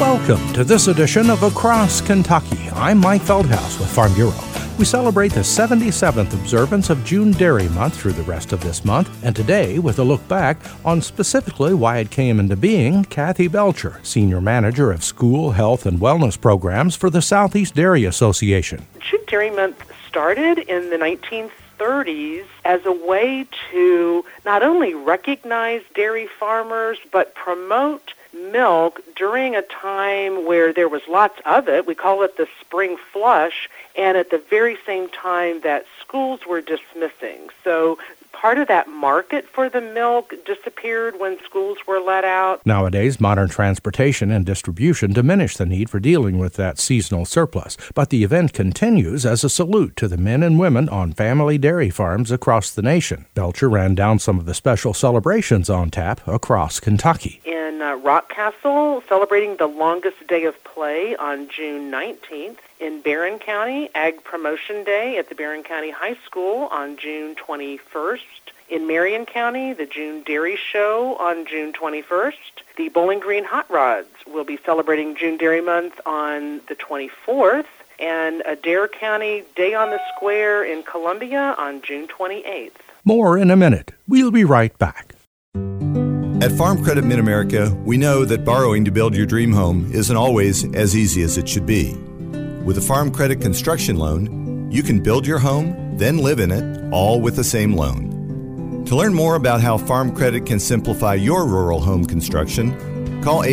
Welcome to this edition of Across Kentucky. I'm Mike Feldhaus with Farm Bureau. We celebrate the 77th observance of June Dairy Month through the rest of this month, and today, with a look back on specifically why it came into being, Kathy Belcher, Senior Manager of School, Health, and Wellness Programs for the Southeast Dairy Association. June Dairy Month started in the 1930s as a way to not only recognize dairy farmers, but promote milk during a time where there was lots of it. We call it the spring flush, and at the very same time that schools were dismissing. So part of that market for the milk disappeared when schools were let out. Nowadays, modern transportation and distribution diminish the need for dealing with that seasonal surplus, but the event continues as a salute to the men and women on family dairy farms across the nation. Belcher ran down some of the special celebrations on tap across Kentucky. In Rockcastle, celebrating the longest day of play on June 19th. In Barron County, Ag Promotion Day at the Barron County High School on June 21st. In Marion County, the June Dairy Show on June 21st. The Bowling Green Hot Rods will be celebrating June Dairy Month on the 24th. And Adair County Day on the Square in Columbia on June 28th. More in a minute. We'll be right back. At Farm Credit Mid-America, we know that borrowing to build your dream home isn't always as easy as it should be. With a Farm Credit construction loan, you can build your home, then live in it, all with the same loan. To learn more about how Farm Credit can simplify your rural home construction, call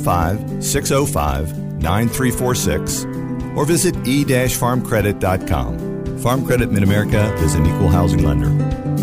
855-605-9346 or visit e-farmcredit.com. Farm Credit Mid-America is an equal housing lender.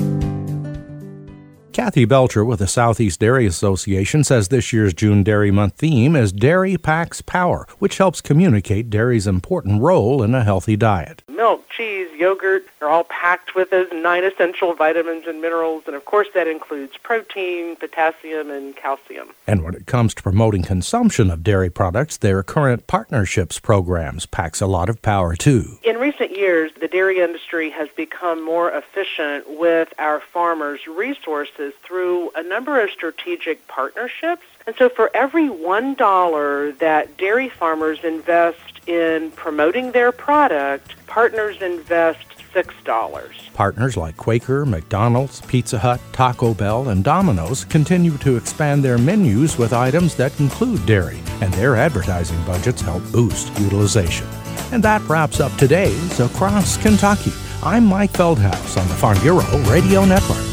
Kathy Belcher with the Southeast Dairy Association says this year's June Dairy Month theme is Dairy Packs Power, which helps communicate dairy's important role in a healthy diet. Milk, cheese, yogurt are all packed with those 9 essential vitamins and minerals, and of course that includes protein, potassium, and calcium. And when it comes to promoting consumption of dairy products, their current partnerships programs packs a lot of power too. In recent years, the dairy industry has become more efficient with our farmers' resources through a number of strategic partnerships. And so for every $1 that dairy farmers invest in promoting their product, partners invest $6. Partners like Quaker, McDonald's, Pizza Hut, Taco Bell, and Domino's continue to expand their menus with items that include dairy, and their advertising budgets help boost utilization. And that wraps up today's Across Kentucky. I'm Mike Feldhaus on the Farm Bureau Radio Network.